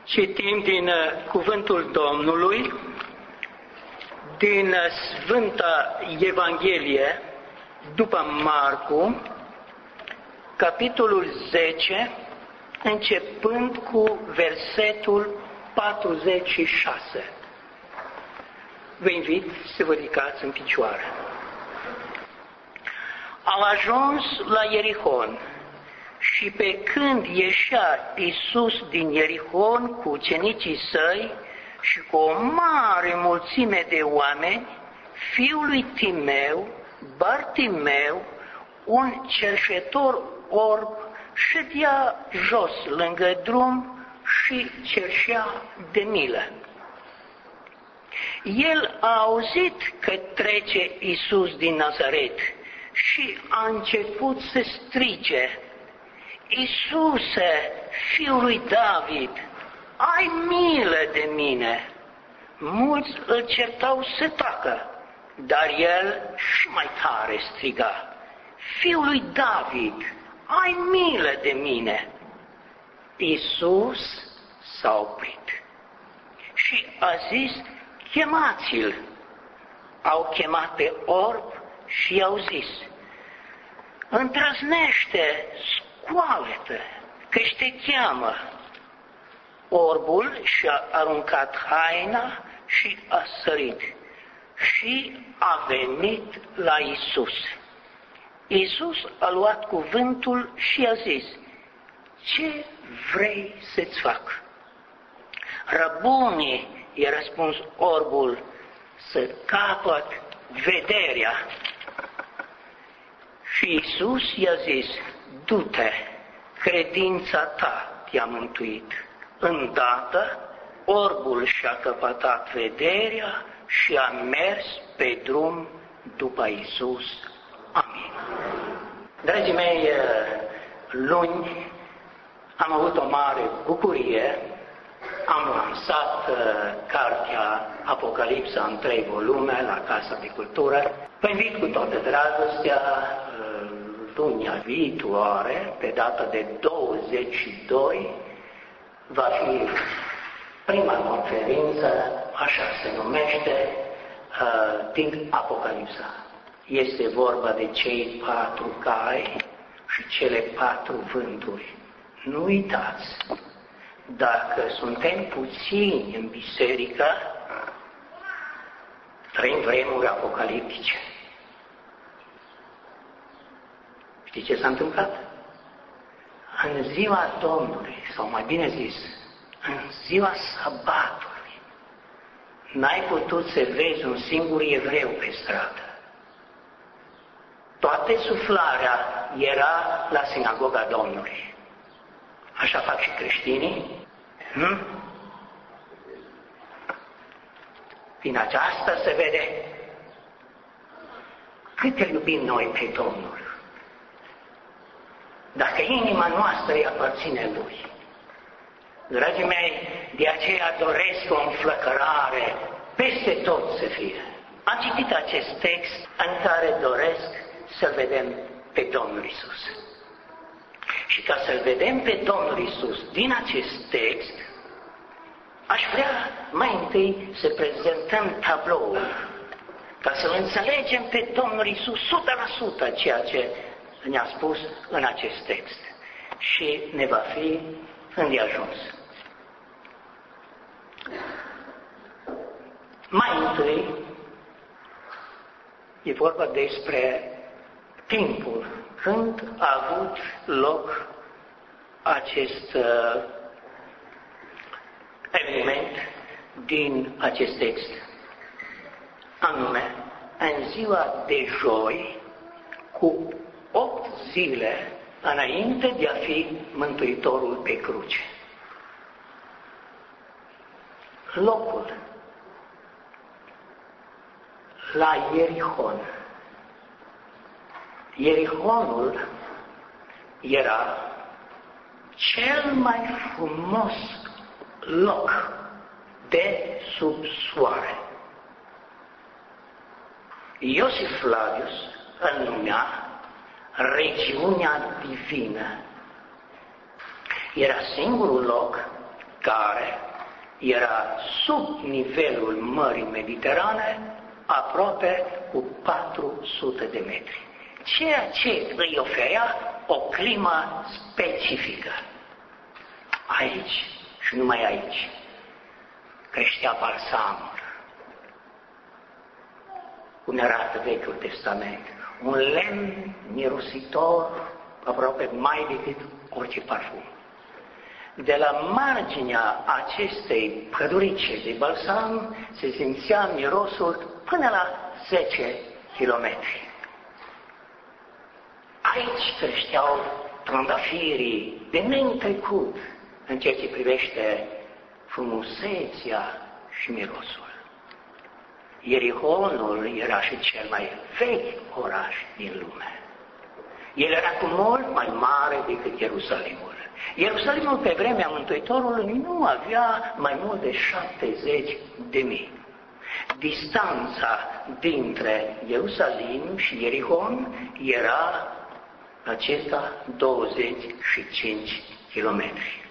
Citim din Cuvântul Domnului, din Sfânta Evanghelie după Marcu, capitolul 10, începând cu versetul 46. Vă invit să vă ridicați în picioare. Au ajuns la Ierihon și pe când ieșea Iisus din Ierihon cu ucenicii săi și cu o mare mulțime de oameni, fiul lui Timeu, Bartimeu, un cerșetor orb, ședea jos lângă drum și cerșea de milă. El a auzit că trece Iisus din Nazaret și a început să strige: Iisuse, Fiul lui David, ai milă de mine! Mulți îl certau să tacă, dar el și mai tare striga: Fiul lui David, ai milă de mine! Iisus s-a oprit și a zis: chemați-l! Au chemat pe orb și i-au zis: îndrăznește, scoală-te, căci te cheamă. Orbul și-a aruncat haina și a sărit și a venit la Iisus. Iisus a luat cuvântul și a zis: ce vrei să-ți fac? Rabuni, i-a răspuns orbul, să capăt vederea. Și Iisus i-a zis: du-te, credința ta te-a mântuit. Îndată, orbul și-a căpătat vederea și a mers pe drum după Iisus. Amin. Dragii mei, luni am avut o mare bucurie. Am lansat cartea Apocalipsa în 3 volume la Casa de Cultură. Vă invit cu toată dragostea lunia viitoare, pe data de 22, va fi prima conferință, așa se numește, din Apocalipsa. Este vorba de cei 4 cai și cele 4 vânturi. Nu uitați, dacă suntem puțini în biserică, trăim vremuri apocaliptice. Știți ce s-a întâmplat? În ziua Domnului, sau mai bine zis, în ziua sabatului, n-ai putut să vezi un singur evreu pe stradă. Toată suflarea era la sinagoga Domnului. Așa fac și creștinii. Din aceasta se vede cât îl iubim noi pe Domnul. Dacă inima noastră îi aparține Lui. Dragii mei, de aceea doresc o înflăcărare peste tot să fie. Am citit acest text în care doresc să-L vedem pe Domnul Iisus. Și ca să-L vedem pe Domnul Iisus din acest text, aș vrea mai întâi să prezentăm tabloul, ca să-L înțelegem pe Domnul Iisus 100% ceea ce ne-a spus în acest text. Și ne va fi îndeajuns. Mai întâi, e vorba despre timpul când a avut loc acest eveniment din acest text. Anume, în ziua de joi, cu 8 zile înainte de a fi Mântuitorul pe cruce. Locul la Ierihon. Ierihonul era cel mai frumos loc de sub soare. Iosif Flavius îl numea regiunea divină. Era singurul loc care era sub nivelul Mării Mediterane, aproape cu 400 de metri. Ceea ce îi oferea o climă specifică. Aici și numai aici creștea balsamul, cum arată Vechiul Testament, un lemn mirositor aproape mai decât orice parfum. De la marginea acestei pădurice de balsam se simțea mirosul până la 10 kilometri. Aici creșteau trandafirii de neîntrecut în ceea ce privește frumusețea și mirosul. Ierihonul era și cel mai vechi oraș din lume. El era cu mult mai mare decât Ierusalimul. Ierusalimul pe vremea Mântuitorului nu avea mai mult de 70.000. Distanța dintre Ierusalim și Ierihon era acesta 25 kilometri.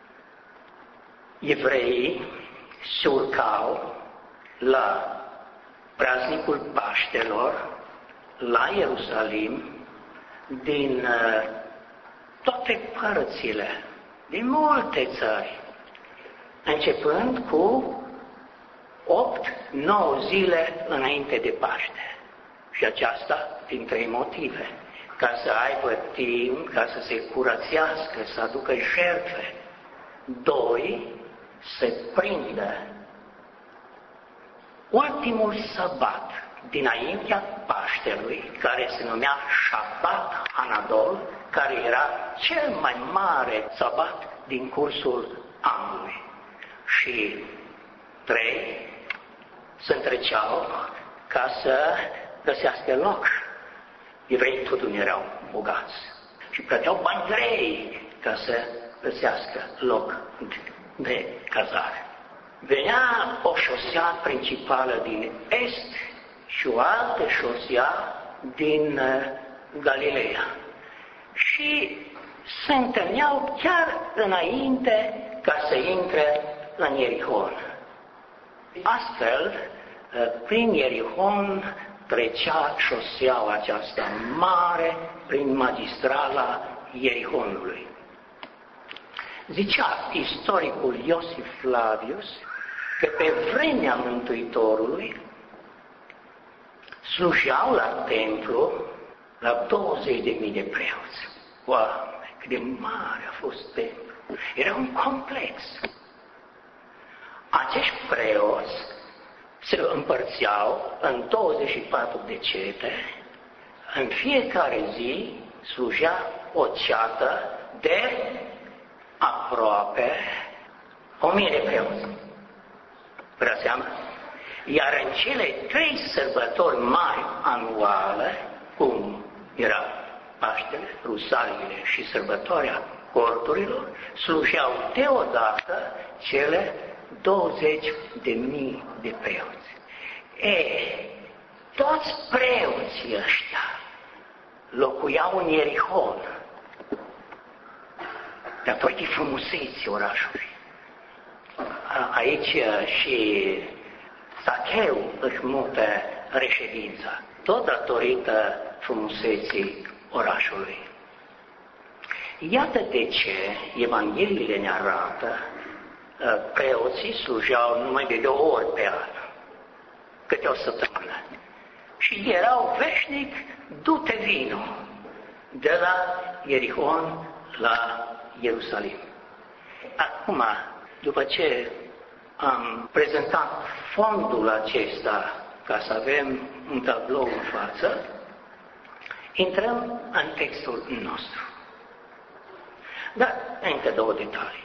Evreii se urcau la praznicul Paștelor la Ierusalim din toate părțile, din multe țări, începând cu 8-9 zile înainte de Paște. Și aceasta din 3 motive. Ca să aibă timp, ca să se curățească, să aducă jertfe. 2. Să prindă ultimul sabat dinaintea Paștelui, care se numea Șabat Anadol, care era cel mai mare sabat din cursul anului. Și 3. Se întreceau ca să găsească loc. Evreii totuși nu erau bogați și plăteau bani grei ca să găsească loc de cazare. Venea o șosea principală din est și o altă șosea din Galileea. Și se întâlneau chiar înainte ca să intre în Ierihon. Astfel, prin Ierihon trecea șoseaua aceasta mare prin magistrala Ierihonului. Zicea istoricul Iosif Flavius că pe vremea Mântuitorului slujeau la templu la 20.000 de preoți. Oameni, cât de mare a fost templu! Era un complex. Acești preoți se împărțeau în 24 de cete. În fiecare zi slujea o ceată de aproape 1000 de preoți. Vă dați seama? Iar în cele 3 sărbători mari anuale, cum era Paștele, Rusalile și sărbătoarea corturilor, slujeau deodată cele 20.000 de preoți. Toți preoții ăștia locuiau în Ierihon, datorită frumuseții orașului. Aici și Zacheu își mută reședința, tot datorită frumuseții orașului. Iată de ce Evangheliile ne arată preoții slujeau numai de 2 ori pe an, câte o săptămână. Și erau veșnic du-te vino de la Ierihon la Ierusalim. Acum, după ce am prezentat fondul acesta ca să avem un tablou în față, intrăm în textul nostru. Dar încă 2 detalii.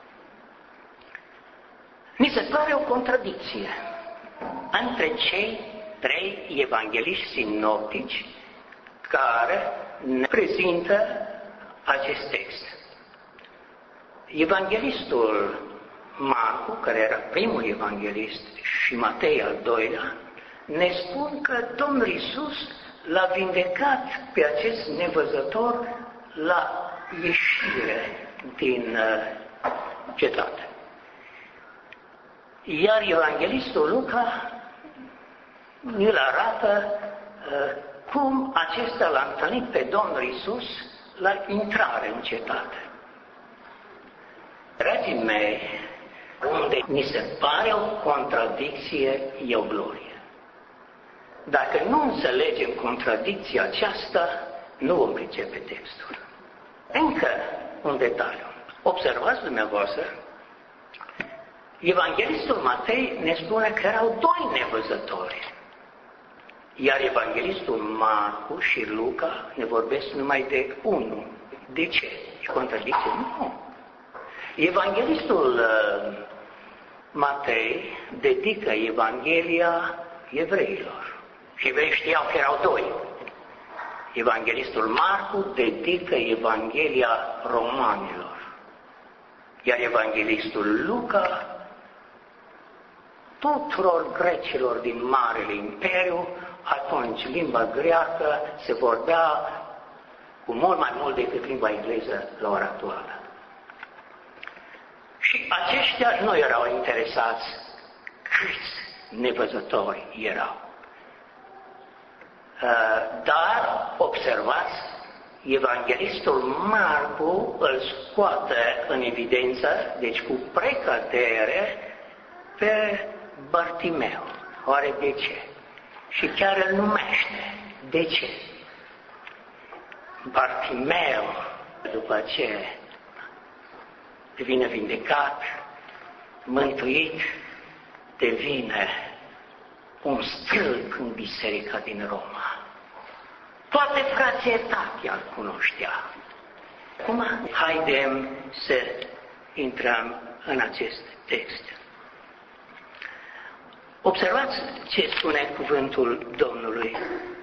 Mi se pare o contradicție între cei 3 evangeliști sinoptici care ne prezintă acest text. Evanghelistul Marcu, care era primul evanghelist, și Matei al 2-lea, ne spun că Domnul Iisus l-a vindecat pe acest nevăzător la ieșire din cetate. Iar evanghelistul Luca îl arată cum acesta l-a întâlnit pe Domnul Iisus la intrare în cetate. Dragii mei, unde ni se pare o contradicție, e o glorie. Dacă nu înțelegem contradicția aceasta, nu vom pricepe textul. Încă un detaliu. Observați dumneavoastră, evanghelistul Matei ne spune că erau doi nevăzători, iar evanghelistul Marcu și Luca ne vorbesc numai de unul. De ce? E contradicție? Nu. Evanghelistul Matei dedică Evanghelia evreilor. Și vei știau că erau doi. Evanghelistul Marcu dedică Evanghelia romanilor. Iar evanghelistul Luca tuturor grecilor din Marele Imperiu. Atunci limba greacă se vorbea cu mult mai mult decât limba engleză la ora actuală. Și aceștia nu erau interesați câți nevăzători erau. Dar, observați, evanghelistul Marcu îl scoate în evidență, deci cu precădere, pe Bartimeu. Oare de ce? Și chiar îl numește. De ce? Bartimeu, după ce devine vindecat, mântuit, devine un stâlp în biserica din Roma. Toate frații etatii îl cunoștea. Acum, haidem să intrăm în acest text. Observați ce spune cuvântul Domnului.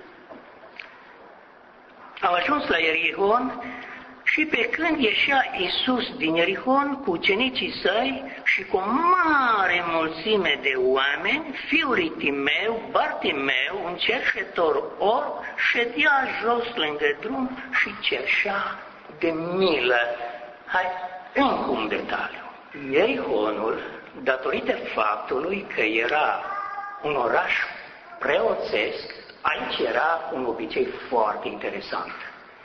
Au ajuns la Ierihon și pe când ieșea Iisus din Ierihon cu ucenicii săi și cu o mare mulțime de oameni, fiul lui Timeu, Bartimeu, un cerșetor orb, ședea jos lângă drum și cerșea de milă. Hai, încă un detaliu. Ierihonul, datorită faptului că era un oraș preoțesc, aici era un obicei foarte interesant.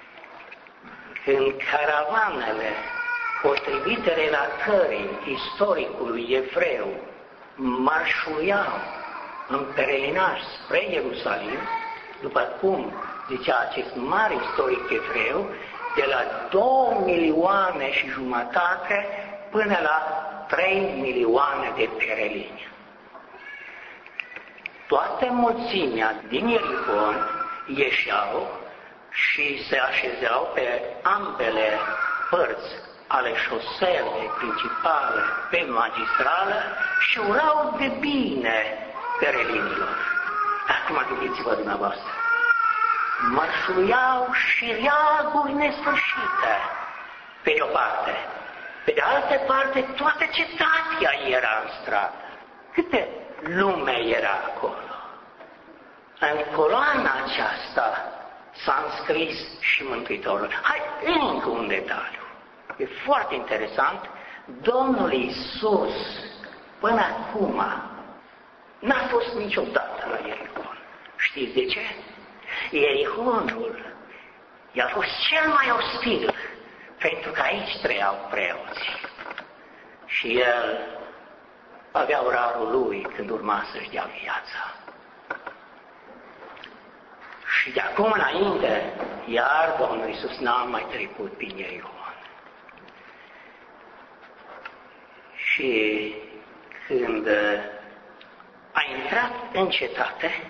În caravanele potrivite relatării istoricului evreu marșuiau în perelinaj spre Ierusalim, după cum zicea acest mare istoric evreu, de la 2 milioane și jumătate până la 3 milioane de perelini. Toată mulțimea din Ierihon ieșeau și se așezau pe ambele părți ale șoselei principale pe magistrală și urau de bine perelinilor. Acum gândiți-vă dumneavoastră. Mărșuiau șireaguri nesfârșite, pe de o parte. Pe de altă parte, toată cetatea era în stradă. Câte lume era acolo? În coloana aceasta s-a înscris și Mântuitorul. Hai, încă un detaliu. E foarte interesant. Domnul Iisus, până acum, n-a fost niciodată la Ierihon. Știți de ce? Ierihonul i-a fost cel mai ostil, pentru că aici trăiau preoții. Și el avea orarul lui când urma să-și dea viața. Și de acum înainte, iar Domnul Iisus n-a mai trecut prin Ierihon. Și când a intrat în cetate,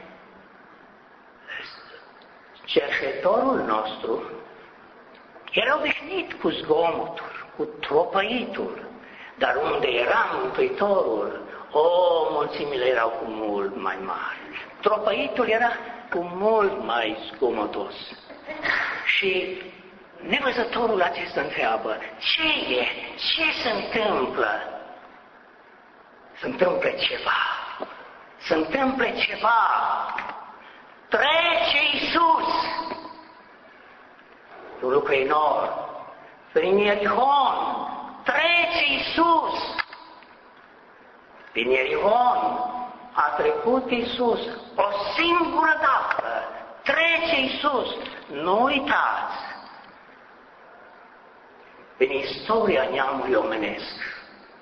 cerșetorul nostru era obișnuit cu zgomotul, cu tropăitul, dar unde era Mântuitorul, mulțimile erau cu mult mai mari. Tropăitul era cu mult mai zgomotos. Și nevăzătorul acesta întreabă, ce e? Ce se întâmplă? Se întâmplă ceva. Se întâmplă ceva. Trece Iisus. E un lucru enorm. Prin Ierihon trece Iisus. Prin Ierihon a trecut Iisus o singură dată. Trece Iisus, nu uitați. Prin istoria neamului omenesc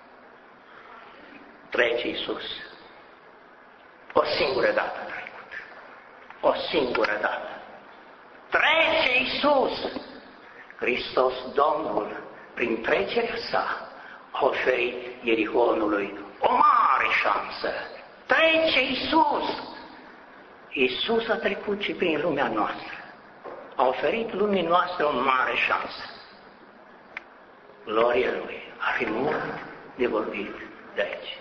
trece Iisus. O singură dată a trecut. O singură dată. Trece Iisus. Hristos Domnul, prin trecerea sa, a oferit Ierihonului o mare șansă. Trece Iisus. Iisus a trecut și prin lumea noastră. A oferit lumii noastre o mare șansă. Gloria Lui. Ar fi mult de vorbit de aici.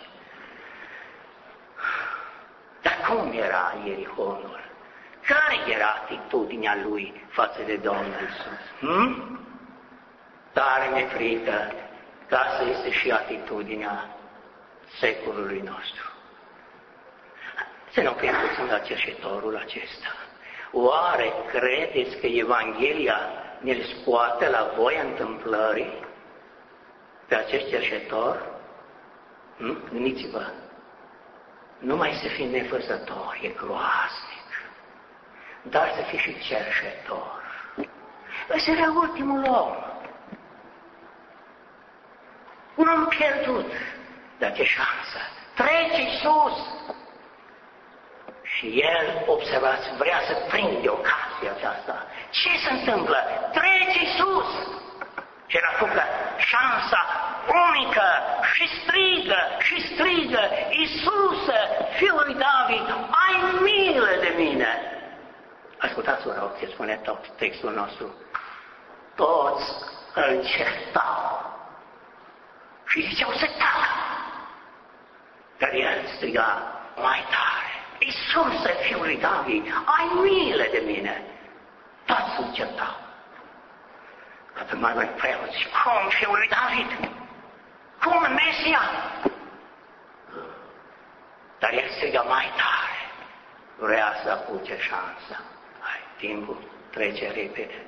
Dar cum era Ierihonul? Care era atitudinea lui față de Domnul Iisus? Tare mi-e frică că asta este și atitudinea secolului nostru. Să nu fim puțin la cerșetorul acesta. Oare credeți că Evanghelia ne-l scoate la voia întâmplării pe acest cerșetor? Gândiți-vă, numai să fii nefăsător, e groaznic, dar să fii și cerșetor. Ăsta era ultimul om. Un om pierdut, dar ce șansă! Trece Iisus! Și el, observați, vrea să prinde ocazia aceasta. Ce se întâmplă? Trece Iisus! Și era făcută șansa unică și strigă, Iisuse, Fiul lui David, ai milă de mine! Ascultați, vă rog, ce spune tot textul nostru. Toți îl certau și ziceau să tacă. Dar el striga mai tare. Iisuse, Fiul lui David, ai milă de mine! Toți îl certau. Că mai mult preoți, cum Fiul lui David? Cum Mesia? Dar el striga mai tare. Vrea să apuce șansa. Hai, timpul trece repede.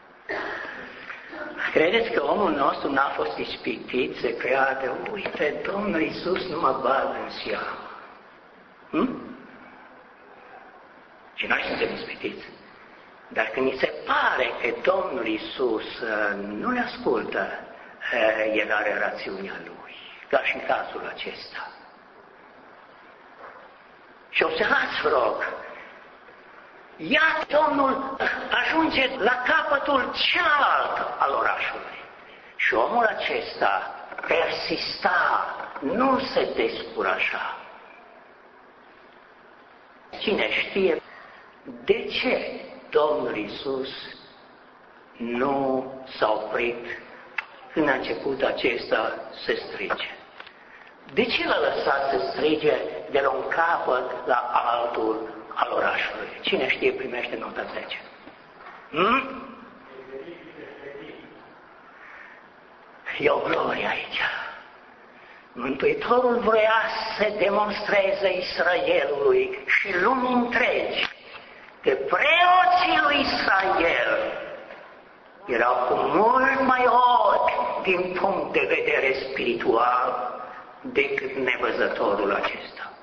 Credeți că omul nostru n-a fost ispitit să creadă, uite, Domnul Iisus nu mă bagă în seamă. Și noi suntem ispitiți. Dar când ni se pare că Domnul Iisus nu ne ascultă, el are rațiunea Lui, ca și în cazul acesta. Și observați, vă rog, iată Domnul ajunge la capătul celălalt al orașului. Și omul acesta persista, nu se descuraja. Cine știe de ce Domnul Iisus nu s-a oprit când a început acesta să strige? De ce l-a lăsat să strige de la un capăt la altul al orașului? Cine știe primește nota 10. E o glorie aici. Mântuitorul vrea să demonstreze Israelului și lumii întregi că preoții lui Israel erau cu mult mai ochi din punct de vedere spiritual decât nevăzătorul acesta.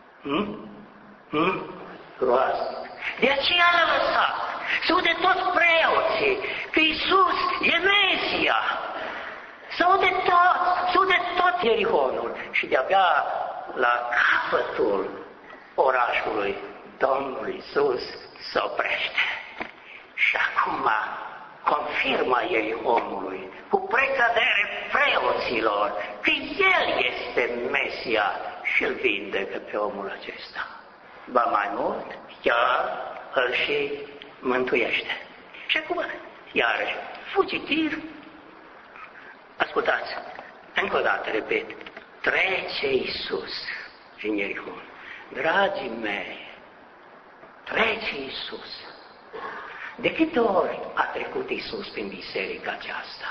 Groaznic. De aceea l-a lăsat. Să aude toți preoții că Iisus e Mesia. Să aude tot Ierihonul. Și de-abia la capătul orașului Domnul Iisus se oprește. Și acum confirmă Ierihonului cu precădere preoților că El este Mesia și îl vindecă pe omul acesta. Ba mai mult, chiar îl și mântuiește. Și acum, iarăși, fugitiv, ascultați, încă o dată, repet, trece Iisus prin Ierihon. Dragii mei, trece Iisus. De câte ori a trecut Iisus prin biserica aceasta?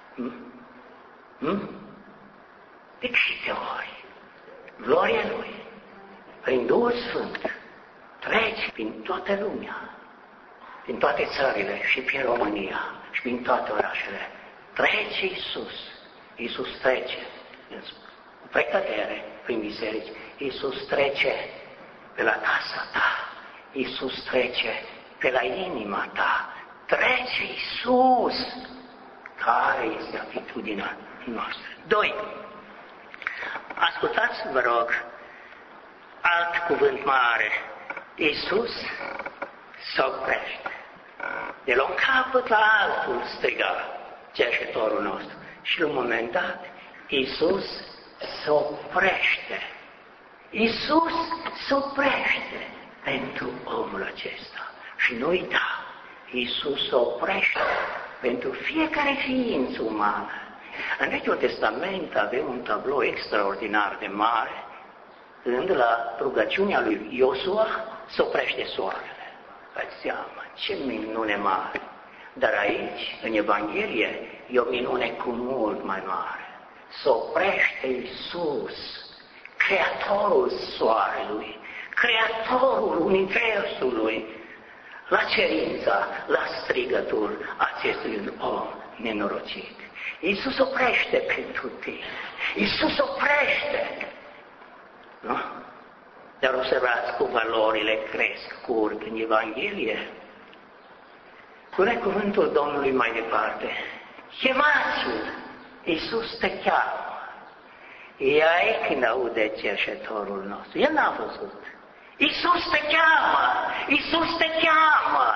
De câte ori? Gloria Lui, prin Duhul Sfânt, trece prin toată lumea, prin toate țările și prin România și prin toate orașele. Trece Iisus. Iisus trece precădere prin biserici. Iisus trece pe la casa ta, Iisus trece pe la inima ta, trece Iisus. Care este atitudinea noastră? 2. Ascultați, vă rog, alt cuvânt mare. Iisus se oprește. De la un capăt la altul striga cerșetorul nostru. Și la un moment dat, Iisus se oprește. Iisus se oprește pentru omul acesta. Și nu uita, Iisus se oprește pentru fiecare ființă umană. În Vechiul Testament avem un tablou extraordinar de mare, când la rugăciunea lui Iosua se oprește soarele. Dați seama, ce minune mare! Dar aici, în Evanghelie, e o minune cu mult mai mare. Se oprește Iisus, Creatorul soarelui, Creatorul universului, la cerința, la strigătul acestui om nenorocit. Iisus oprește pentru tine. Iisus oprește. Nu? Dar observați cum valorile cresc, curg în Evanghelie. Spune cuvântul Domnului mai departe. Chemați-l, Iisus te cheamă. Ea e când aude cerșetorul nostru. El n-a văzut. Iisus te cheamă! Iisus te cheamă!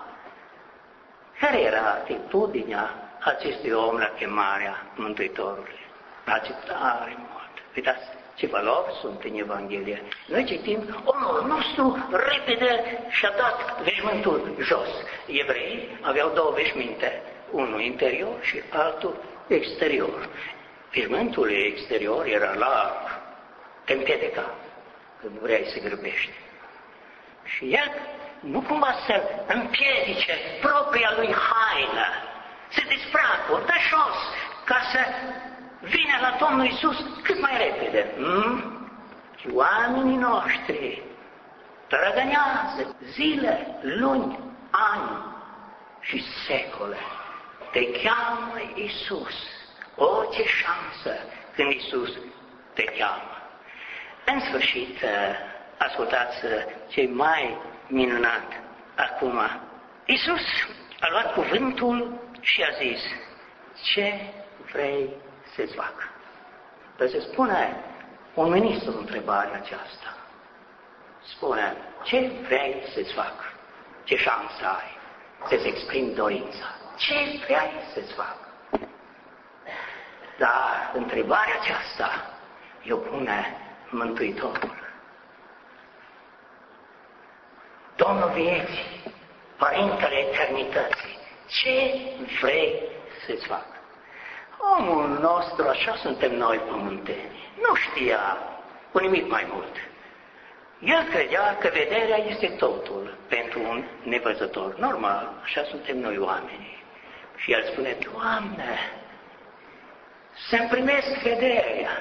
Care era atitudinea acestui om la chemarea Mântuitorului? Tare mult. Uitați ce valori sunt în Evanghelie. Noi citim, omul nostru repede și-a dat veșmântul jos. Evreii aveau două veșminte, unul interior și altul exterior. Veșmântul exterior era larg, te împiedica când vrei să grăbești. Și el nu cumva să împiedice propria lui haină, să despracă, o dă jos, ca să vină la Domnul Iisus cât mai repede. Și oamenii noștri trăgănează zile, luni, ani și secole. Te cheamă Iisus. O, ce șansă când Iisus te cheamă. În sfârșit, ascultați ce mai minunat acum. Iisus a luat cuvântul și a zis, ce vrei să-ți fac? Dar se spune un ministru întrebarea aceasta. Spune, ce vrei să-ți fac? Ce șansă ai să-ți exprimi dorința? Ce vrei să-ți fac? Dar întrebarea aceasta eu pune Mântuitorul. Domnul vieții, Părintele Eternității, ce vrei să-ți fac? Omul nostru, așa suntem noi pământeni, nu știa cu nimic mai mult. El credea că vederea este totul pentru un nevăzător. Normal, așa suntem noi oamenii. Și el spune, Doamne, să-mi primesc vederea.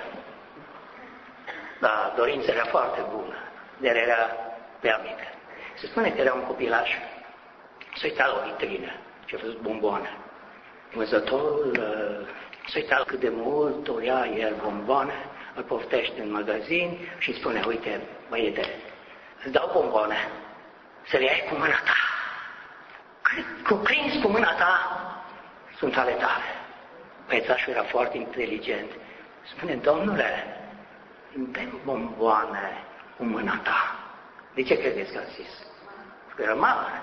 Da, dorința era foarte bună, dar era prea mică. Se spune că era un copilaș, se uita la o vitrină și a văzut bomboane. Văzătorul se uita cât de mult dorea el bomboane, îl poftește în magazin și spune, uite, băiete, îți dau bomboane, să le iei cu mâna ta. Cât cuprins cu mâna ta, sunt ale tale. Băiețașul era foarte inteligent. Spune, Domnule, dă-mi bomboane cu mâna ta. De ce credeți că a zis? Că era mare.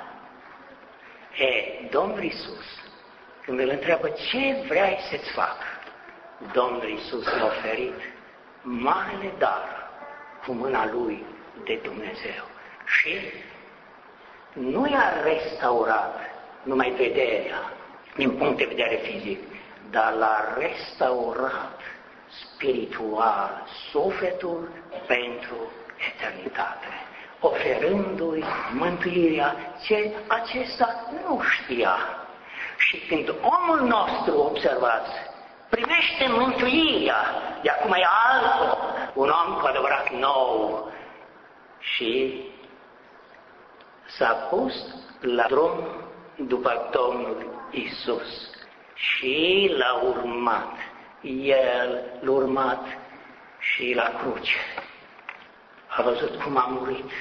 Domnul Iisus, când îl întreabă ce vrei să-ți fac, Domnul Iisus i-a oferit marele dar cu mâna Lui de Dumnezeu. Și nu i-a restaurat numai vederea din punct de vedere fizic, dar l-a restaurat spiritual sufletul pentru eternitate, oferându-i mântuirea ce acesta nu știa. Și când omul nostru, observați, primește mântuirea, de acum e altul, un om cu adevărat nou, și s-a pus la drum după Domnul Iisus și l-a urmat. El l-a urmat și la cruce a văzut cum a murit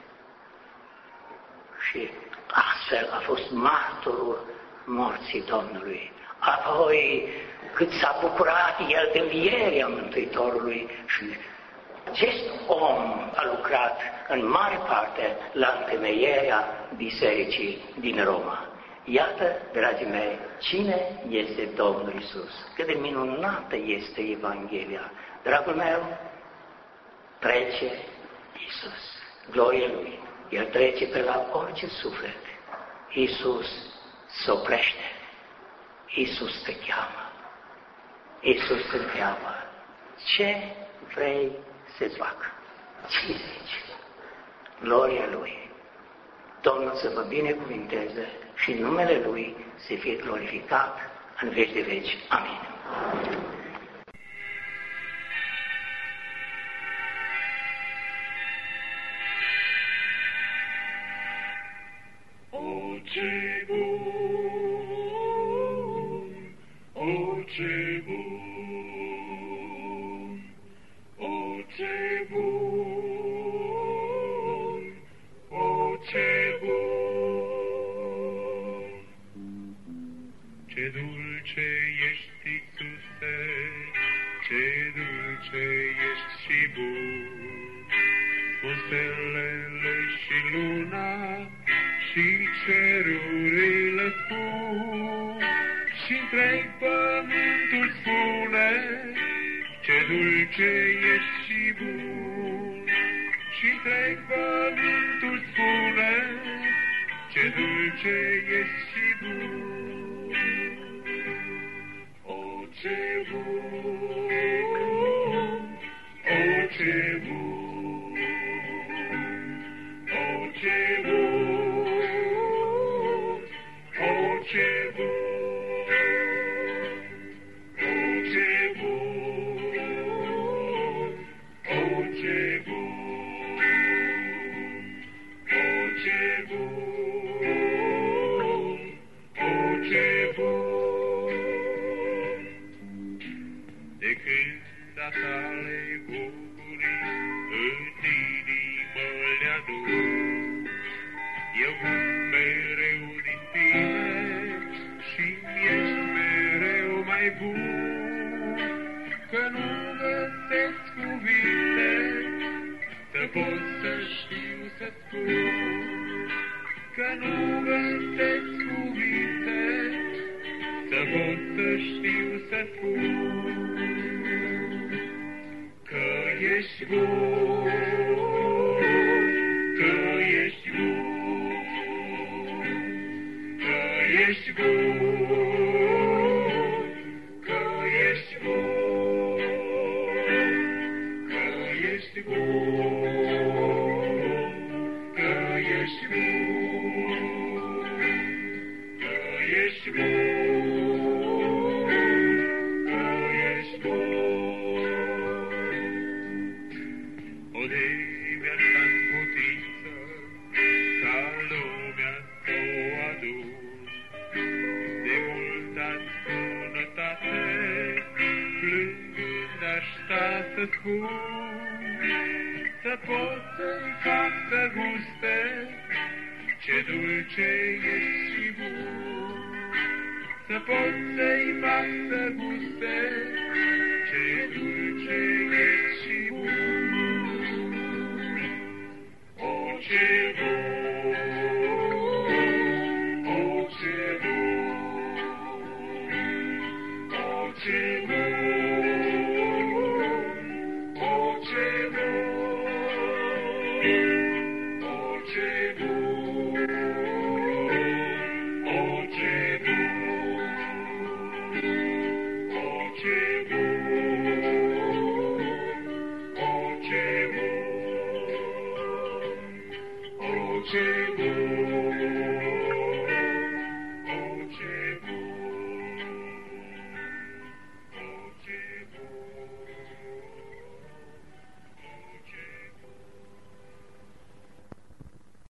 și astfel a fost martorul morții Domnului. Apoi cât s-a bucurat el de învierea Mântuitorului și acest om a lucrat în mare parte la întemeierea bisericii din Roma. Iată, dragii mei, cine este Domnul Iisus? Cât de minunată este Evanghelia. Dragul meu, trece Iisus, gloria Lui. El trece pe la orice suflet. Iisus se oprește. Iisus te cheamă. Iisus te întreabă, ce vrei să-ți fac? Ce zici? Gloria Lui. Domnul să vă binecuvinteze și numele Lui să fie glorificat în veci de veci. Amin. Ce bun, ce bun, ce bun, ce bun. Ce dulce ești, Iisuse, ce dulce ești și bun, cu stelele și luna și cerurile spun, și întreg pământul spune, ce dulce ești și bun. Și întreg pământul spune, ce dulce ești și bun. O, ce bun, o, ce bun, o, ce bun, o, ce bun, o, ce bun, o, ce bun, o, ce bun, o, ce bun. De când a tale bucurii în inimă le-aduc, eu mereu din tine și-mi ești mereu mai bun, că nu găsesc cuvinte să pot să știu să spun, că nu găsesc cuvinte să pot să știu să spun, că ești bun, că ești bun, că ești bun, că ești bun, că ești bun, că ești bun, că ești bun, că ești bun. O de viața-n putință ca lumea s-o aduc, de mult-ați bunătate, plângând aș sta să spun, să pot să-i fac să guste, ce dulce ești și bun, să pot să-i fac să guste, ce dulce ești și bun. O, ce bun, o, ce bun, o, ce bun.